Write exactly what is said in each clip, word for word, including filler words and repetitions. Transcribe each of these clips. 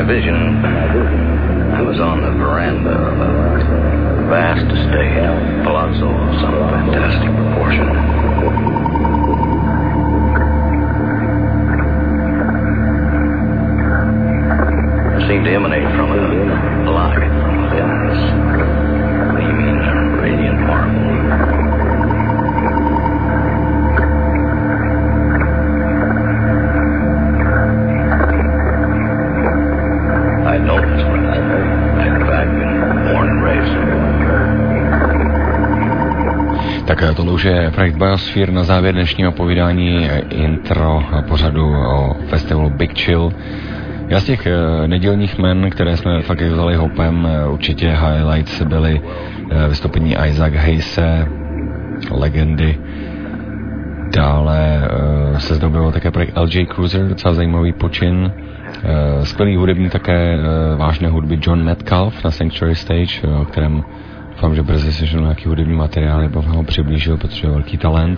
vision, I was on the veranda of a vast estate, palazzo of some fantastic proportion. It seemed to emanate from a light from within this gleaming, radiant marble. I noticed that I had fact been born and raised. Tak tohle už je Projekt Biosphere na závěr dnešního povídání, intro pořadu o festivalu Big Chill. Já z těch nedělních men, které jsme fakt vzali hopem, určitě highlights byly vystoupení Isaac Hayese, legendy. Dále se zdobilo také projekt L J Cruiser, docela zajímavý počin. Skvělý hudební také vážné hudby John Metcalf na Sanctuary Stage, o kterém doufám, že brzy sešel nějaký hudební materiály, aby ho přiblížil, protože je velký talent.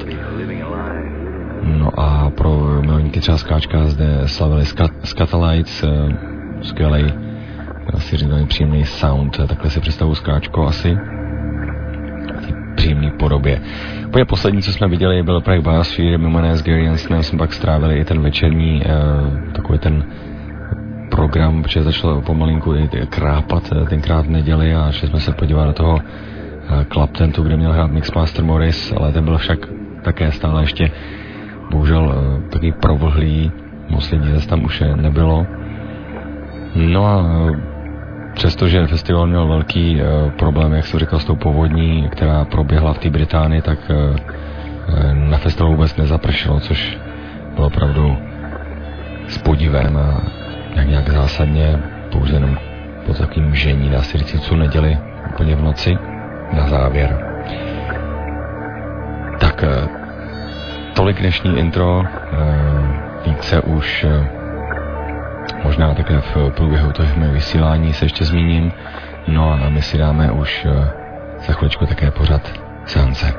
No a pro milovníky třeba skáčka zde slavili Scatolites, skvělej, asi říkají příjemný sound, takhle si představu skáčko asi v té příjemné podobě. Úplně poslední, co jsme viděli, byl projekt Biosphere, mimo jiné s Gary Jansenem jsme pak strávili i ten večerní, takový ten program, protože začalo pomalinku i krápat tenkrát v neděli a šli jsme se podívat do toho Club Tentu, kde měl hrát Mixmaster Morris, ale ten byl však také stále ještě bohužel taky provlhlý, moc lidí zase tam už nebylo. No a přestože festival měl velký problém, jak jsem říkal, s tou povodní, která proběhla v té Británii, tak na festivalu vůbec nezapršelo, což bylo opravdu s podivem a jak nějak zásadně, pouze jenom po takovým mžení, dá si říct, co neděli úplně v noci na závěr. Tak tolik dnešní intro, více už možná také v průběhu toho vysílání se ještě zmíním. No a my si dáme už za chviličku také pořad seance.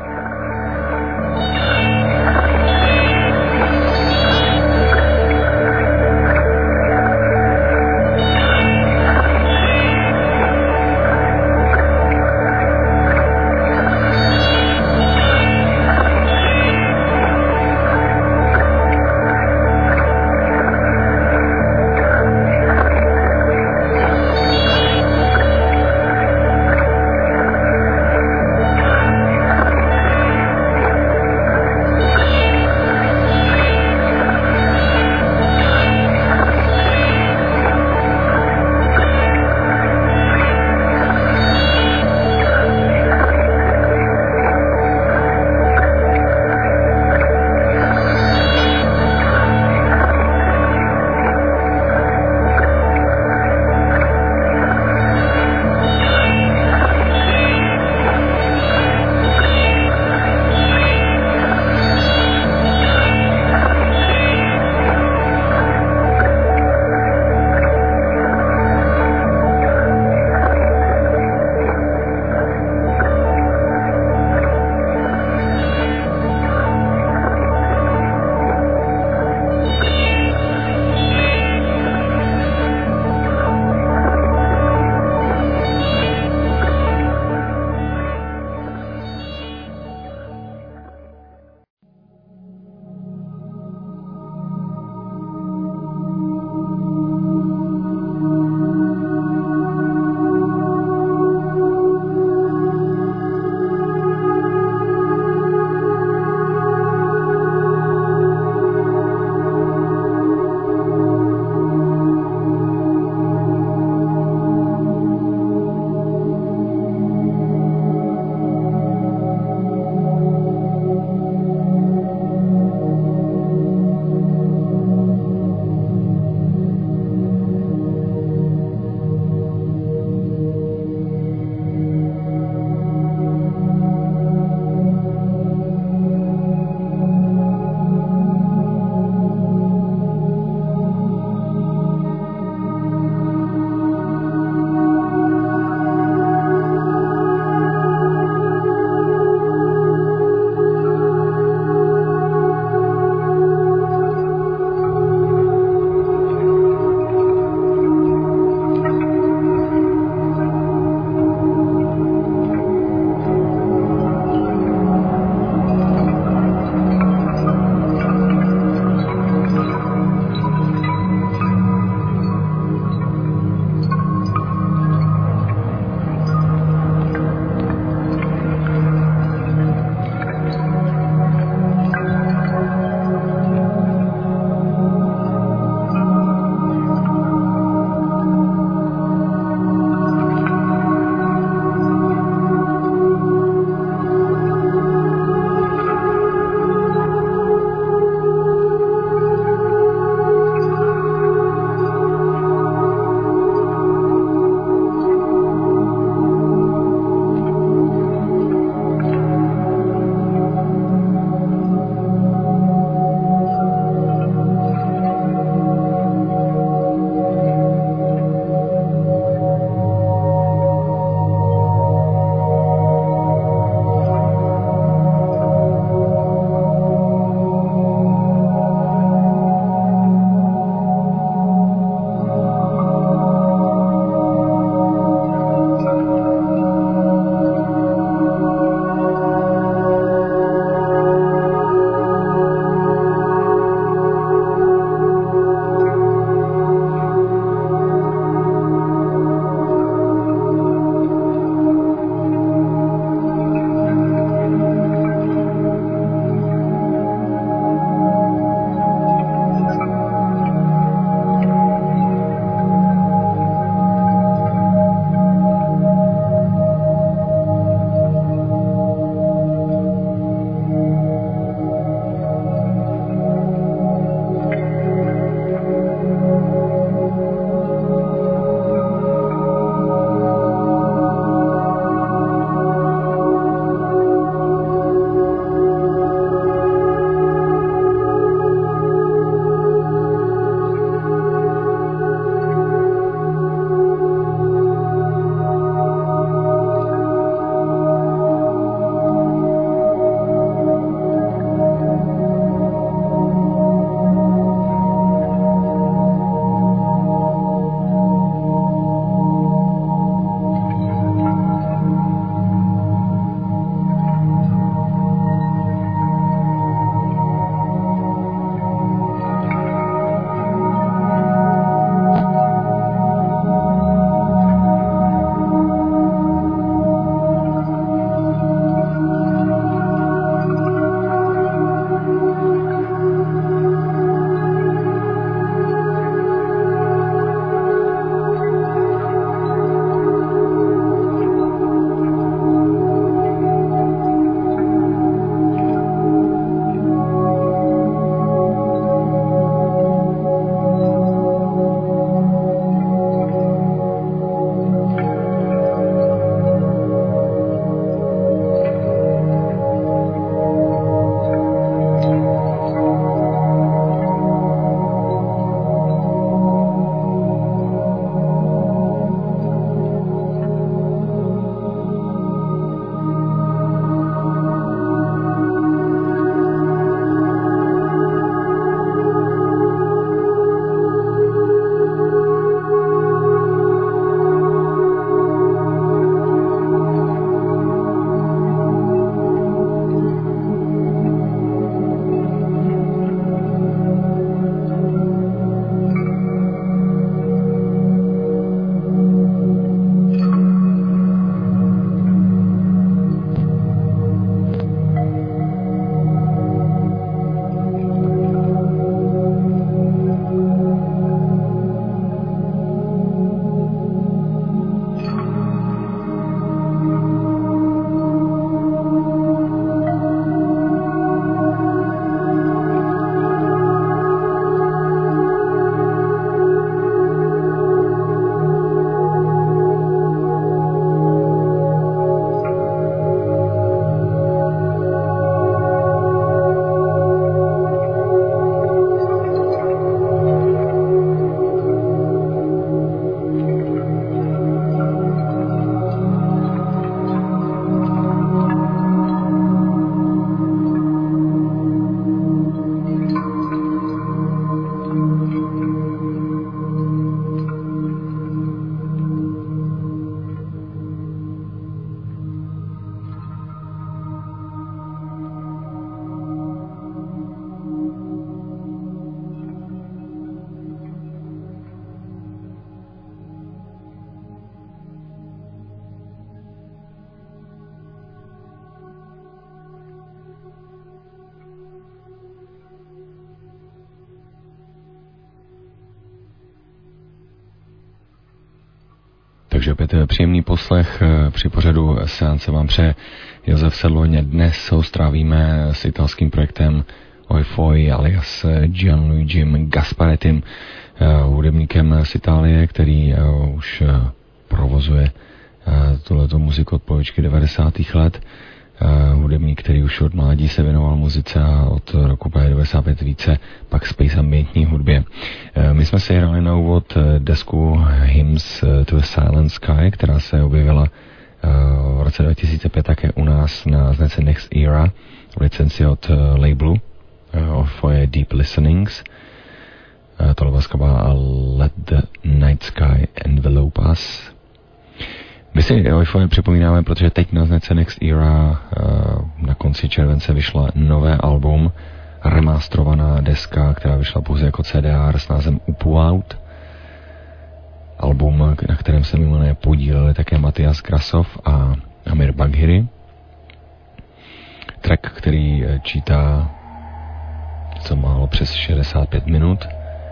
Takže opět příjemný poslech při pořadu Seance vám přeje Josef Sedloň. Dnes ho strávíme s italským projektem Oi alias Gianluigim Gasparettim, hudebníkem z Itálie, který už provozuje tuhleto muziku od polovičky devadesátých let. Hudebník, který už od mládí se věnoval muzice a od roku devadesát pět více pak space ambientní hudbě. My jsme si hráli na úvod desku Hymns to a Silent Sky, která se objevila v roce dva tisíce pět také u nás na značce Next Era, licenci od labelu Oi Deep Listenings. Tohle byla skladba Let the Night Sky Envelope Us. My si Oi připomínáme, protože teď na značce Next Era na konci července vyšla nové album, remasterovaná deska, která vyšla pouze jako C D R s názvem Upu Out. Album, na kterém se mimo jiné podíleli také Matias Krasov a Amir Baghiri. Track, který čítá co málo přes šedesát pět minut.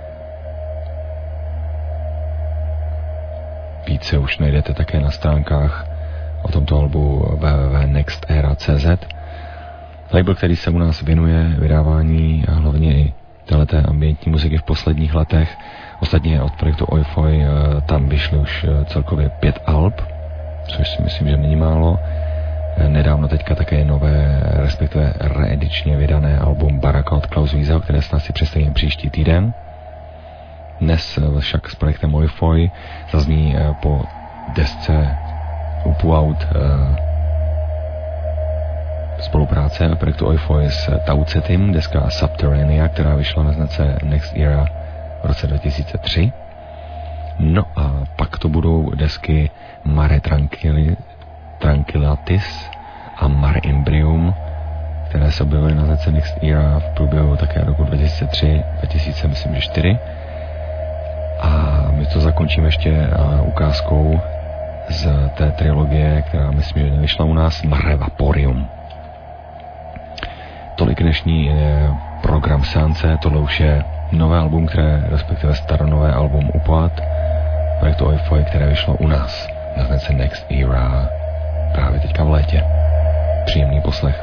Více už najdete také na stránkách o tomto albu w w w tečka next era tečka c z. Label, který se u nás věnuje vydávání a hlavně i téhleté ambientní muziky v posledních letech. Ostatně od projektu Oi tam vyšly už celkově pět alb, což si myslím, že není málo. Nedávno teďka také nové, respektive reedičně vydané album Baraka od Klaus Wiese, které snad si představíme příští týden. Dnes však s projektem Oi zazní po desce Upu Out spolupráce projektu Oi s Taucetim, deska Subterranea, která vyšla na značce Next Era v roce dva tisíce tři. No a pak to budou desky Mare Tranquilli, Tranquillatis a Mare Imbrium, které se objevily na značce Next Era v průběhu také roku dva tisíce tři, dva tisíce čtyři. A my to zakončíme ještě ukázkou z té trilogie, která myslím, že nevyšla u nás, Mare Vaporium. Tolik dnešní program seance, tohle už je nové album, které, respektive staronové album Upat, projektu Oi, které vyšlo u nás na značce Next Era právě teďka v létě. Příjemný poslech.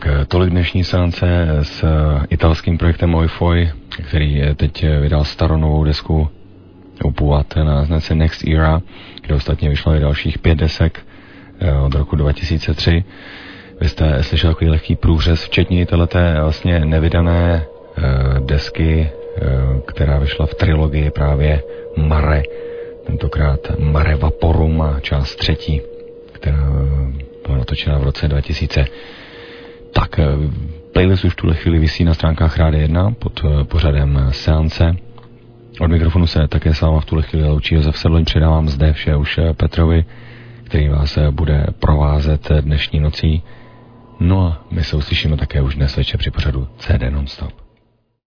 tolik dnešní seance s italským projektem Oifoi, který teď vydal starou novou desku Upuvat na značce Next Era, kde ostatně vyšlo i dalších pět desek od roku dva tisíce tři. Vy jste slyšel takový lehký průřez, včetně téhleté vlastně nevydané desky, která vyšla v trilogii právě Mare, tentokrát Mare Vaporum a část třetí, která byla natočena v roce dva tisíce. Tak, playlist už v tuhle chvíli visí na stránkách Rádia jedna pod pořadem Seance. Od mikrofonu se také s váma v tuhle chvíli loučí Josef Sedloň, předávám zde vše už Petrovi, který vás bude provázet dnešní nocí. No a my se uslyšíme také už dnes večer při pořadu C D Nonstop.